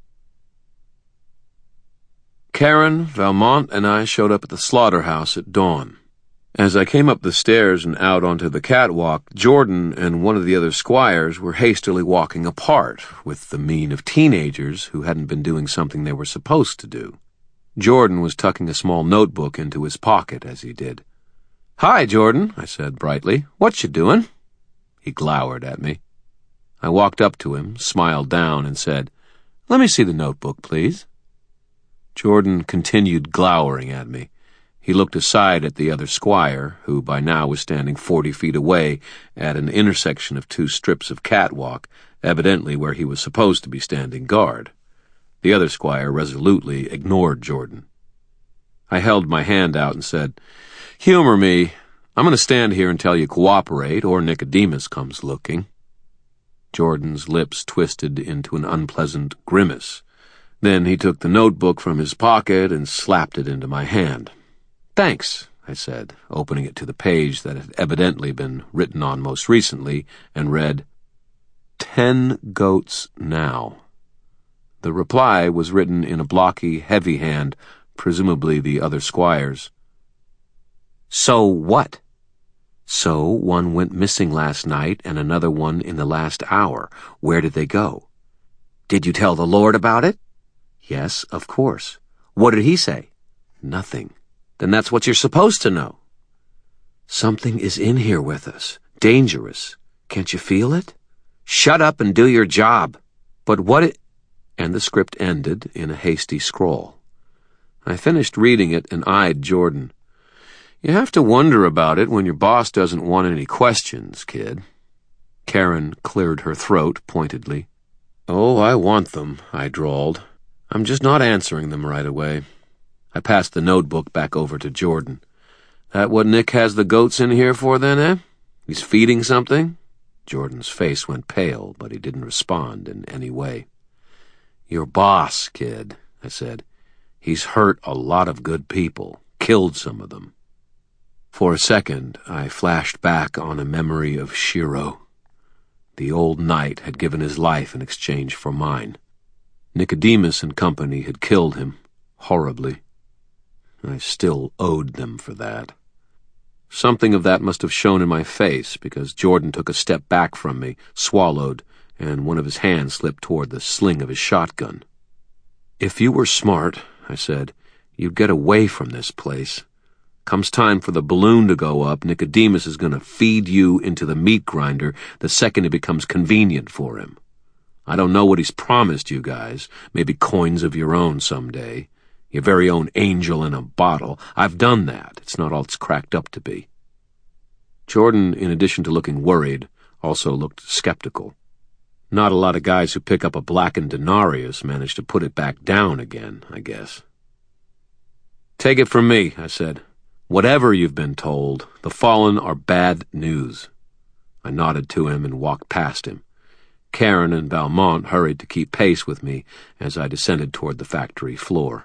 Karen, Valmont, and I showed up at the slaughterhouse at dawn. As I came up the stairs and out onto the catwalk, Jordan and one of the other squires were hastily walking apart, with the mien of teenagers who hadn't been doing something they were supposed to do. Jordan was tucking a small notebook into his pocket as he did. "Hi, Jordan," I said brightly. "What you doing?" He glowered at me. I walked up to him, smiled down, and said, "Let me see the notebook, please." Jordan continued glowering at me. He looked aside at the other squire, who by now was standing 40 feet away at an intersection of two strips of catwalk, evidently where he was supposed to be standing guard. The other squire resolutely ignored Jordan. I held my hand out and said, "Humor me. I'm going to stand here until you cooperate or Nicodemus comes looking." Jordan's lips twisted into an unpleasant grimace. Then he took the notebook from his pocket and slapped it into my hand. "Thanks," I said, opening it to the page that had evidently been written on most recently, and read, "10 goats now." The reply was written in a blocky, heavy hand, presumably the other squire's. "So what?" "So one went missing last night and another one in the last hour. Where did they go?" "Did you tell the Lord about it?" "Yes, of course." "What did he say?" "Nothing." "Then that's what you're supposed to know." "Something is in here with us. Dangerous. Can't you feel it?" "Shut up and do your job." "But what and the script ended in a hasty scrawl. I finished reading it and eyed Jordan. You have to wonder about it when your boss doesn't want any questions, kid. Karen cleared her throat pointedly. Oh, I want them, I drawled. I'm just not answering them right away. I passed the notebook back over to Jordan. That what Nick has the goats in here for then, eh? He's feeding something? Jordan's face went pale, but he didn't respond in any way. Your boss, kid, I said. He's hurt a lot of good people, killed some of them. For a second, I flashed back on a memory of Shiro. The old knight had given his life in exchange for mine. Nicodemus and company had killed him, horribly. I still owed them for that. Something of that must have shown in my face, because Jordan took a step back from me, swallowed, and one of his hands slipped toward the sling of his shotgun. If you were smart, I said, you'd get away from this place. Comes time for the balloon to go up, Nicodemus is going to feed you into the meat grinder the second it becomes convenient for him. I don't know what he's promised you guys, maybe coins of your own someday. Your very own angel in a bottle. I've done that. It's not all it's cracked up to be. Jordan, in addition to looking worried, also looked skeptical. Not a lot of guys who pick up a blackened denarius manage to put it back down again, I guess. Take it from me, I said. Whatever you've been told, the fallen are bad news. I nodded to him and walked past him. Karen and Valmont hurried to keep pace with me as I descended toward the factory floor.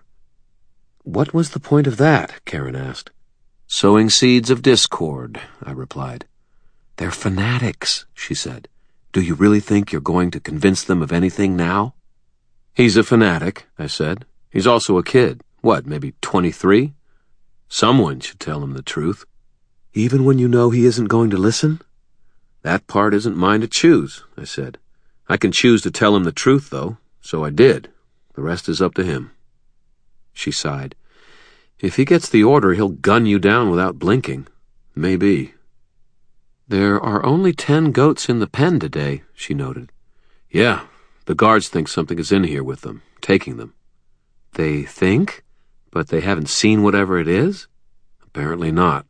What was the point of that? Karen asked. Sowing seeds of discord, I replied. They're fanatics, she said. Do you really think you're going to convince them of anything now? He's a fanatic, I said. He's also a kid. What, maybe 23? Someone should tell him the truth. Even when you know he isn't going to listen? That part isn't mine to choose, I said. I can choose to tell him the truth, though, so I did. The rest is up to him. She sighed. If he gets the order, he'll gun you down without blinking. Maybe. There are only 10 goats in the pen today, she noted. Yeah, the guards think something is in here with them, taking them. They think? But they haven't seen whatever it is? Apparently not.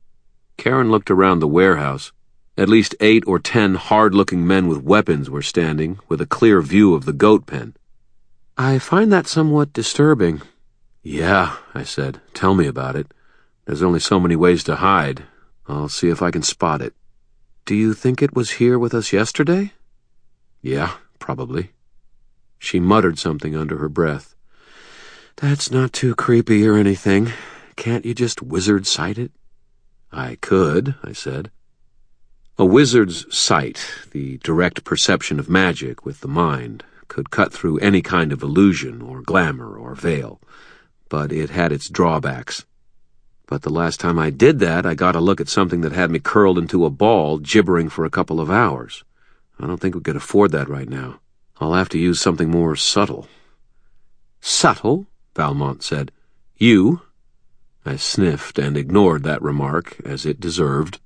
Karen looked around the warehouse. At least 8 or 10 hard-looking men with weapons were standing, with a clear view of the goat pen. I find that somewhat disturbing. Yeah, I said. Tell me about it. There's only so many ways to hide. I'll see if I can spot it. Do you think it was here with us yesterday? Yeah, probably. She muttered something under her breath. That's not too creepy or anything. Can't you just wizard sight it? I could, I said. A wizard's sight, the direct perception of magic with the mind, could cut through any kind of illusion or glamour or veil. But it had its drawbacks. But the last time I did that, I got a look at something that had me curled into a ball, gibbering for a couple of hours. I don't think we could afford that right now. I'll have to use something more subtle. Subtle? Valmont said. You? I sniffed and ignored that remark, as it deserved.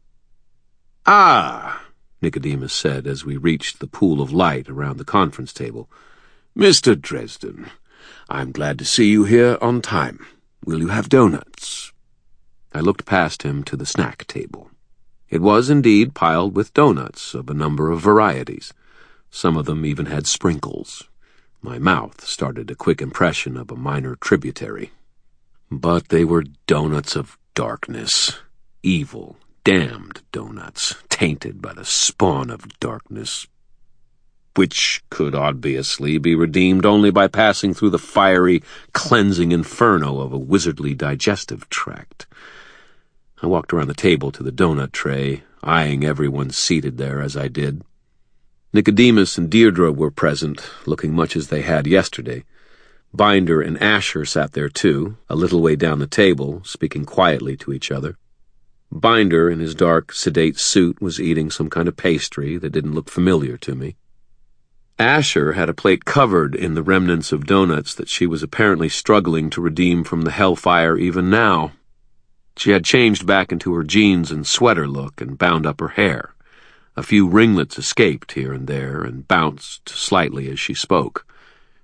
Ah, Nicodemus said as we reached the pool of light around the conference table. Mr. Dresden, I'm glad to see you here on time. Will you have donuts? I looked past him to the snack table. It was indeed piled with donuts of a number of varieties. Some of them even had sprinkles. My mouth started a quick impression of a minor tributary. But they were donuts of darkness. Evil, damned donuts, tainted by the spawn of darkness, which could obviously be redeemed only by passing through the fiery, cleansing inferno of a wizardly digestive tract. I walked around the table to the donut tray, eyeing everyone seated there as I did. Nicodemus and Deirdre were present, looking much as they had yesterday. Binder and Asher sat there too, a little way down the table, speaking quietly to each other. Binder, in his dark, sedate suit, was eating some kind of pastry that didn't look familiar to me. Asher had a plate covered in the remnants of donuts that she was apparently struggling to redeem from the hellfire even now. She had changed back into her jeans and sweater look and bound up her hair. A few ringlets escaped here and there and bounced slightly as she spoke.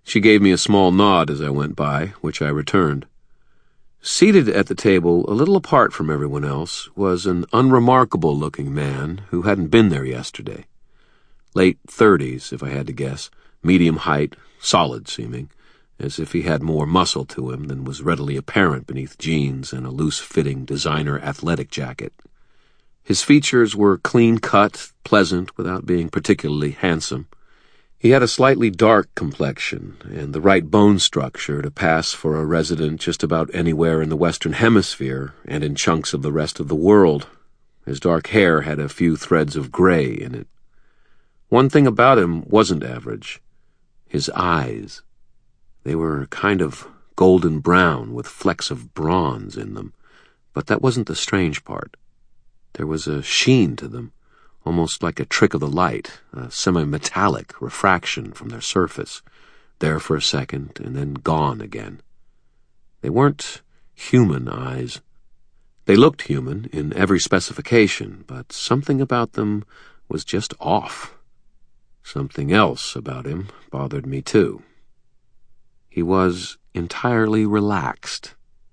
She gave me a small nod as I went by, which I returned. Seated at the table, a little apart from everyone else, was an unremarkable-looking man who hadn't been there yesterday. Late 30s, if I had to guess, medium height, solid-seeming, as if he had more muscle to him than was readily apparent beneath jeans and a loose-fitting designer athletic jacket. His features were clean-cut, pleasant, without being particularly handsome. He had a slightly dark complexion and the right bone structure to pass for a resident just about anywhere in the Western Hemisphere and in chunks of the rest of the world. His dark hair had a few threads of gray in it. One thing about him wasn't average. His eyes. They were kind of golden brown with flecks of bronze in them, but that wasn't the strange part. There was a sheen to them, almost like a trick of the light, a semi-metallic refraction from their surface, there for a second and then gone again. They weren't human eyes. They looked human in every specification, but something about them was just off. Something else about him bothered me too. He was entirely relaxed.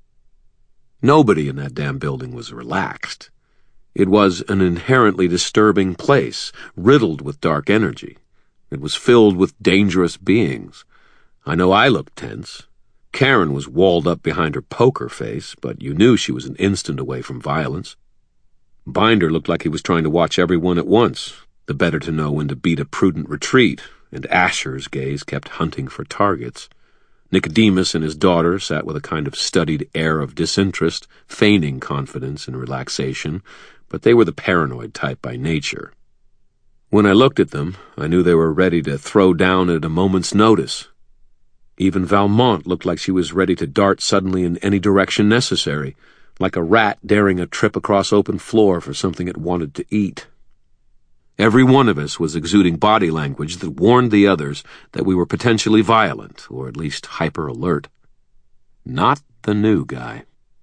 Nobody in that damn building was relaxed. It was an inherently disturbing place, riddled with dark energy. It was filled with dangerous beings. I know I looked tense. Karen was walled up behind her poker face, but you knew she was an instant away from violence. Binder looked like he was trying to watch everyone at once, the better to know when to beat a prudent retreat, and Asher's gaze kept hunting for targets. Nicodemus and his daughter sat with a kind of studied air of disinterest, feigning confidence and relaxation, but they were the paranoid type by nature. When I looked at them, I knew they were ready to throw down at a moment's notice. Even Valmont looked like she was ready to dart suddenly in any direction necessary, like a rat daring a trip across open floor for something it wanted to eat. Every one of us was exuding body language that warned the others that we were potentially violent, or at least hyper-alert. Not the new guy.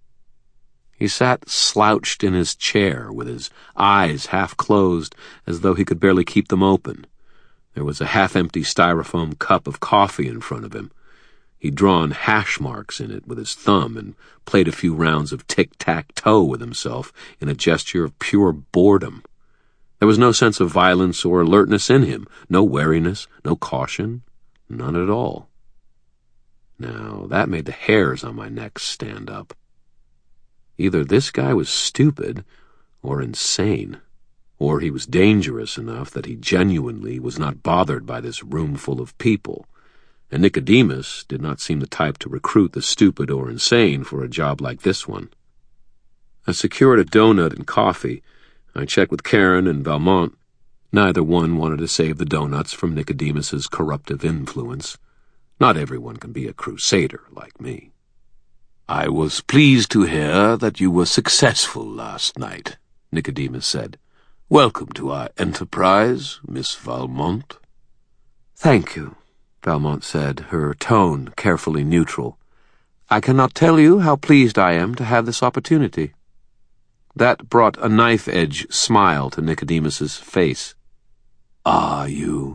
He sat slouched in his chair, with his eyes half closed, as though he could barely keep them open. There was a half-empty styrofoam cup of coffee in front of him. He'd drawn hash marks in it with his thumb and played a few rounds of tic-tac-toe with himself in a gesture of pure boredom. There was no sense of violence or alertness in him, no wariness, no caution, none at all. Now, that made the hairs on my neck stand up. Either this guy was stupid or insane, or he was dangerous enough that he genuinely was not bothered by this room full of people, and Nicodemus did not seem the type to recruit the stupid or insane for a job like this one. I secured a donut and coffee. I checked with Karen and Valmont. Neither one wanted to save the donuts from Nicodemus's corruptive influence. Not everyone can be a crusader like me. "I was pleased to hear that you were successful last night," Nicodemus said. "Welcome to our enterprise, Miss Valmont." "Thank you," Valmont said, her tone carefully neutral. "I cannot tell you how pleased I am to have this opportunity." That brought a knife-edge smile to Nicodemus's face. "Are you?"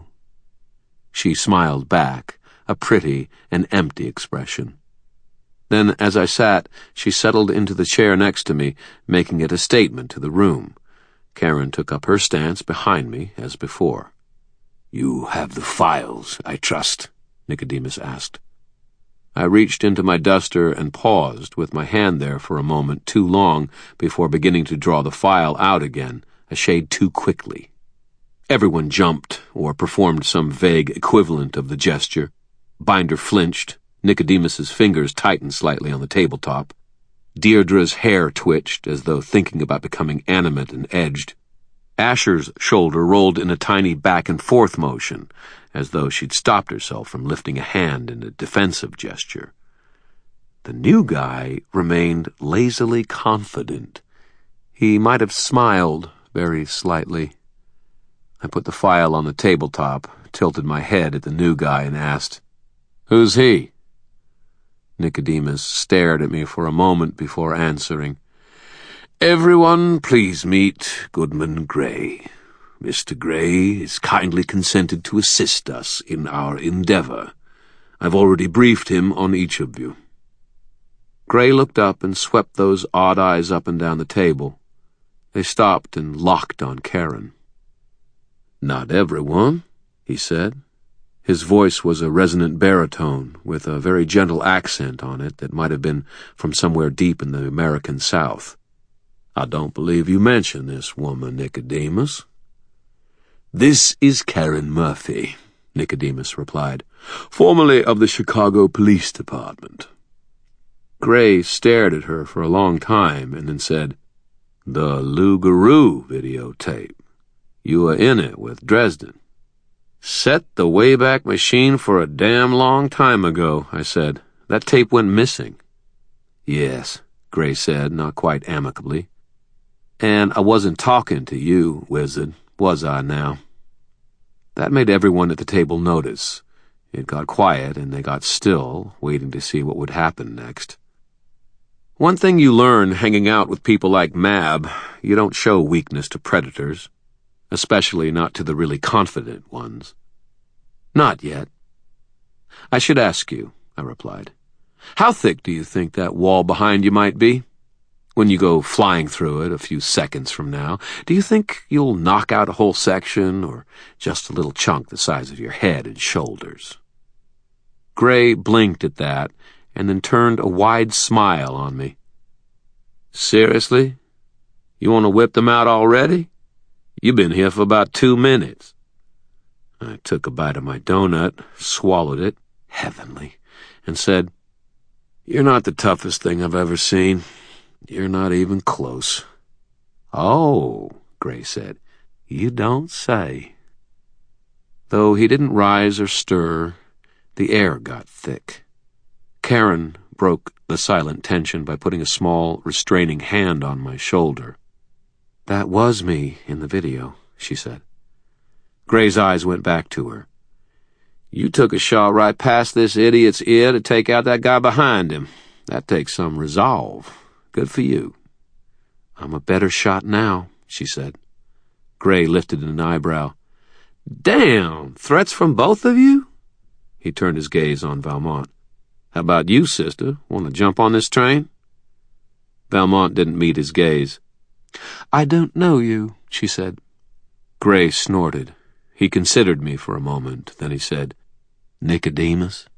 She smiled back, a pretty and empty expression. Then, as I sat, she settled into the chair next to me, making it a statement to the room. Karen took up her stance behind me, as before. "You have the files, I trust?" Nicodemus asked. I reached into my duster and paused, with my hand there for a moment too long before beginning to draw the file out again, a shade too quickly. Everyone jumped, or performed some vague equivalent of the gesture. Binder flinched. Nicodemus's fingers tightened slightly on the tabletop. Deirdre's hair twitched, as though thinking about becoming animate and edged. Asher's shoulder rolled in a tiny back-and-forth motion, as though she'd stopped herself from lifting a hand in a defensive gesture. The new guy remained lazily confident. He might have smiled very slightly. I put the file on the tabletop, tilted my head at the new guy, and asked, "Who's he?" Nicodemus stared at me for a moment before answering. "Everyone please meet Goodman Gray. Mr. Gray has kindly consented to assist us in our endeavor. I've already briefed him on each of you." Gray looked up and swept those odd eyes up and down the table. They stopped and locked on Karen. "Not everyone," he said. His voice was a resonant baritone with a very gentle accent on it that might have been from somewhere deep in the American South. "I don't believe you mentioned this woman, Nicodemus." "This is Karen Murphy," Nicodemus replied, "formerly of the Chicago Police Department." Gray stared at her for a long time and then said, "The Lou Garou videotape. You were in it with Dresden." "Set the Wayback Machine for a damn long time ago," I said. "That tape went missing." "Yes," Gray said, not quite amicably. "And I wasn't talking to you, Wizard, was I now?" That made everyone at the table notice. It got quiet and they got still, waiting to see what would happen next. One thing you learn hanging out with people like Mab, you don't show weakness to predators, especially not to the really confident ones. "Not yet." "I should ask you," I replied. "How thick do you think that wall behind you might be? When you go flying through it a few seconds from now, do you think you'll knock out a whole section or just a little chunk the size of your head and shoulders?" Gray blinked at that and then turned a wide smile on me. "Seriously? You want to whip them out already? You've been here for about 2 minutes. I took a bite of my donut, swallowed it, heavenly, and said, "You're not the toughest thing I've ever seen. You're not even close." "Oh," Gray said, "you don't say." Though he didn't rise or stir, the air got thick. Karen broke the silent tension by putting a small, restraining hand on my shoulder. "That was me in the video," she said. Gray's eyes went back to her. "You took a shot right past this idiot's ear to take out that guy behind him. That takes some resolve. Good for you." "I'm a better shot now," she said. Gray lifted an eyebrow. "Damn, threats from both of you?" He turned his gaze on Valmont. "How about you, sister? Want to jump on this train?" Valmont didn't meet his gaze. "I don't know you," she said. Gray snorted. He considered me for a moment, then he said, "Nicodemus?"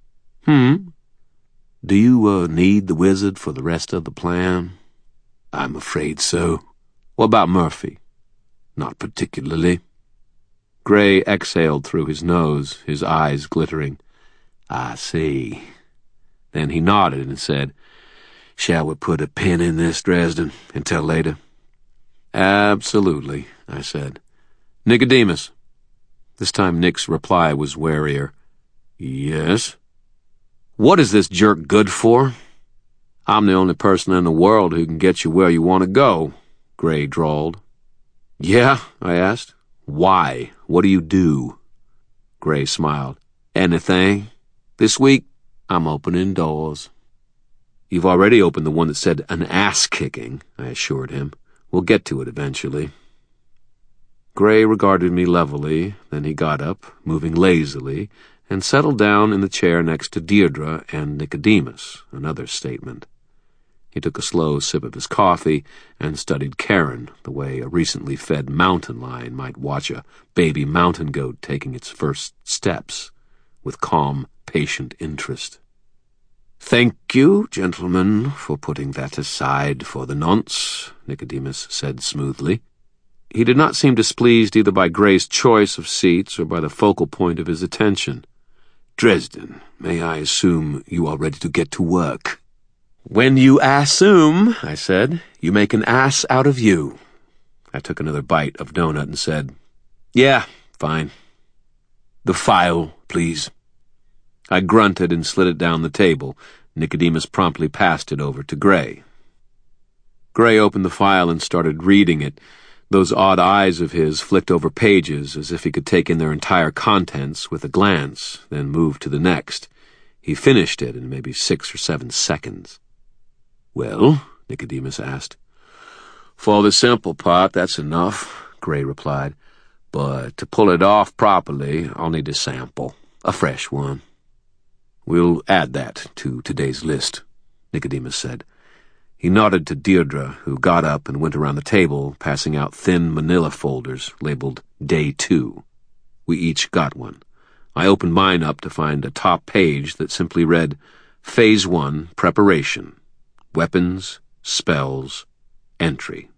"Do you need the wizard for the rest of the plan?" "I'm afraid so." "What about Murphy?" "Not particularly." Gray exhaled through his nose, his eyes glittering. "I see." Then he nodded and said, "Shall we put a pin in this, Dresden, until later?" "Absolutely," I said. "Nicodemus." This time Nick's reply was warier. "Yes?" "What is this jerk good for?" "I'm the only person in the world who can get you where you want to go," Gray drawled. "Yeah?" I asked. "Why? What do you do?" Gray smiled. "Anything. This week, I'm opening doors." "You've already opened the one that said an ass-kicking," I assured him. "We'll get to it eventually." Gray regarded me levelly, then he got up, moving lazily, and settled down in the chair next to Deirdre and Nicodemus, another statement. He took a slow sip of his coffee and studied Karen the way a recently fed mountain lion might watch a baby mountain goat taking its first steps, with calm, patient interest. "Thank you, gentlemen, for putting that aside for the nonce," Nicodemus said smoothly. He did not seem displeased either by Gray's choice of seats or by the focal point of his attention. "Dresden, may I assume you are ready to get to work?" "When you assume," I said, "you make an ass out of you." I took another bite of donut and said, "Yeah, fine." "The file, please." I grunted and slid it down the table. Nicodemus promptly passed it over to Gray. Gray opened the file and started reading it. Those odd eyes of his flicked over pages as if he could take in their entire contents with a glance, then move to the next. He finished it in maybe 6 or 7 seconds. "Well?" Nicodemus asked. "For the simple part, that's enough," Gray replied. "But to pull it off properly, I'll need a sample, a fresh one." We'll add that to today's list, Nicodemus said. He nodded to Deirdre, who got up and went around the table, passing out thin manila folders labeled Day 2. We each got one. I opened mine up to find a top page that simply read, Phase 1, Preparation. Weapons, spells, entry.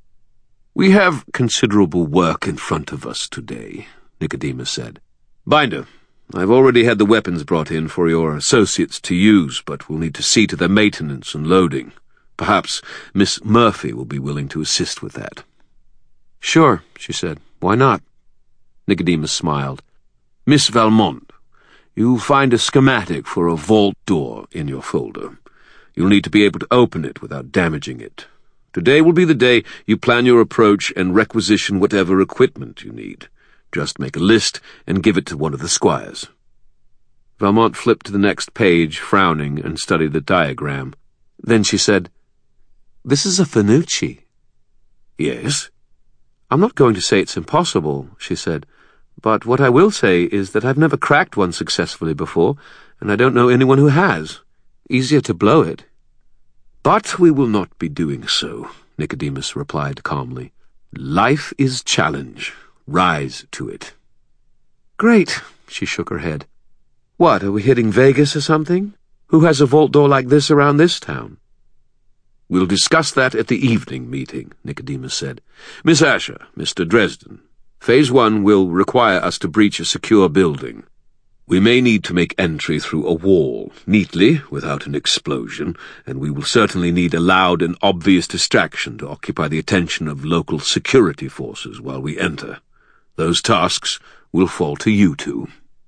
We have considerable work in front of us today, Nicodemus said. Binder, I've already had the weapons brought in for your associates to use, but we'll need to see to their maintenance and loading. Perhaps Miss Murphy will be willing to assist with that. Sure, she said. Why not? Nicodemus smiled. Miss Valmont, you'll find a schematic for a vault door in your folder. You'll need to be able to open it without damaging it. Today will be the day you plan your approach and requisition whatever equipment you need. Just make a list and give it to one of the squires. Valmont flipped to the next page, frowning, and studied the diagram. Then she said, This is a Finucci. Yes? I'm not going to say it's impossible, she said, but what I will say is that I've never cracked one successfully before, and I don't know anyone who has. Easier to blow it. But we will not be doing so, Nicodemus replied calmly. Life is challenge. Rise to it. Great, she shook her head. What, are we hitting Vegas or something? Who has a vault door like this around this town? We'll discuss that at the evening meeting, Nicodemus said. Miss Asher, Mr. Dresden, Phase 1 will require us to breach a secure building. We may need to make entry through a wall, neatly, without an explosion, and we will certainly need a loud and obvious distraction to occupy the attention of local security forces while we enter. Those tasks will fall to you two.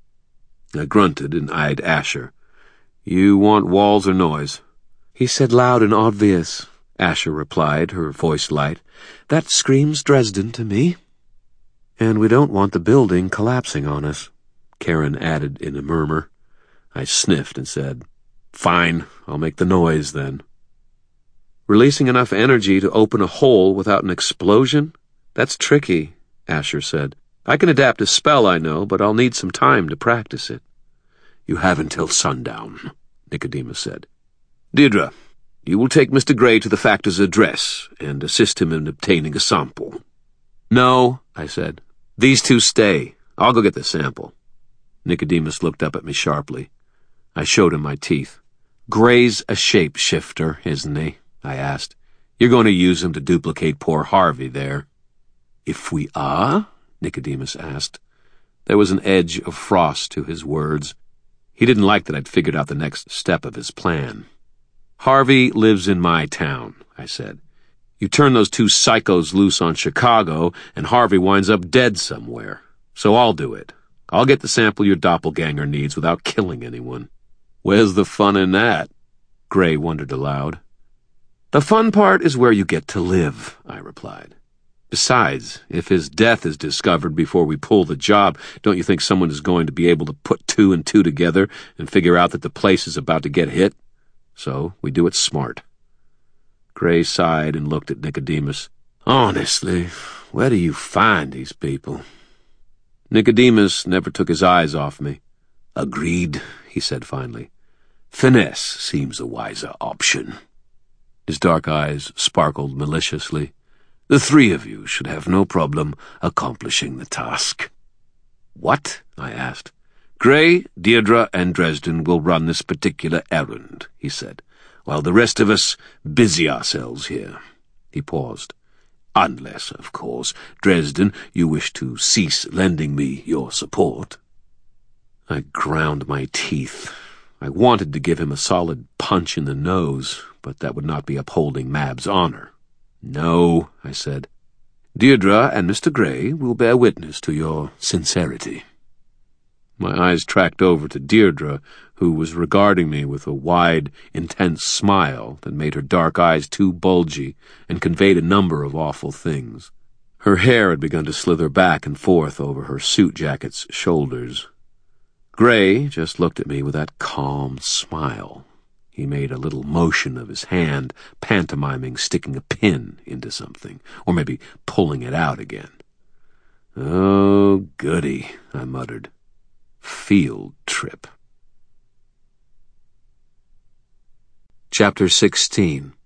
I grunted and eyed Asher. You want walls or noise? He said loud and obvious, Asher replied, her voice light. That screams Dresden to me. And we don't want the building collapsing on us, Karen added in a murmur. I sniffed and said, Fine, I'll make the noise then. Releasing enough energy to open a hole without an explosion? That's tricky, Asher said. I can adapt a spell, I know, but I'll need some time to practice it. You have until sundown, Nicodemus said. Deirdre, you will take Mr. Gray to the factor's address and assist him in obtaining a sample. No, I said. These two stay. I'll go get the sample. Nicodemus looked up at me sharply. I showed him my teeth. Gray's a shapeshifter, isn't he? I asked. You're going to use him to duplicate poor Harvey there. If we are? Nicodemus asked. There was an edge of frost to his words. He didn't like that I'd figured out the next step of his plan. Harvey lives in my town, I said. You turn those two psychos loose on Chicago, and Harvey winds up dead somewhere. So I'll do it. I'll get the sample your doppelganger needs without killing anyone. Where's the fun in that? Gray wondered aloud. The fun part is where you get to live, I replied. Besides, if his death is discovered before we pull the job, don't you think someone is going to be able to put two and two together and figure out that the place is about to get hit? So we do it smart. Gray sighed and looked at Nicodemus. Honestly, where do you find these people? Nicodemus never took his eyes off me. Agreed, he said finally. Finesse seems a wiser option. His dark eyes sparkled maliciously. The three of you should have no problem accomplishing the task. What? I asked. Gray, Deirdre, and Dresden will run this particular errand, he said, while the rest of us busy ourselves here. He paused. Unless, of course, Dresden, you wish to cease lending me your support. I ground my teeth. I wanted to give him a solid punch in the nose, but that would not be upholding Mab's honor. No, I said. Deirdre and Mr. Gray will bear witness to your sincerity. My eyes tracked over to Deirdre, who was regarding me with a wide, intense smile that made her dark eyes too bulgy and conveyed a number of awful things. Her hair had begun to slither back and forth over her suit jacket's shoulders. Gray just looked at me with that calm smile. He made a little motion of his hand, pantomiming sticking a pin into something, or maybe pulling it out again. Oh, goody, I muttered. Field trip. Chapter 16.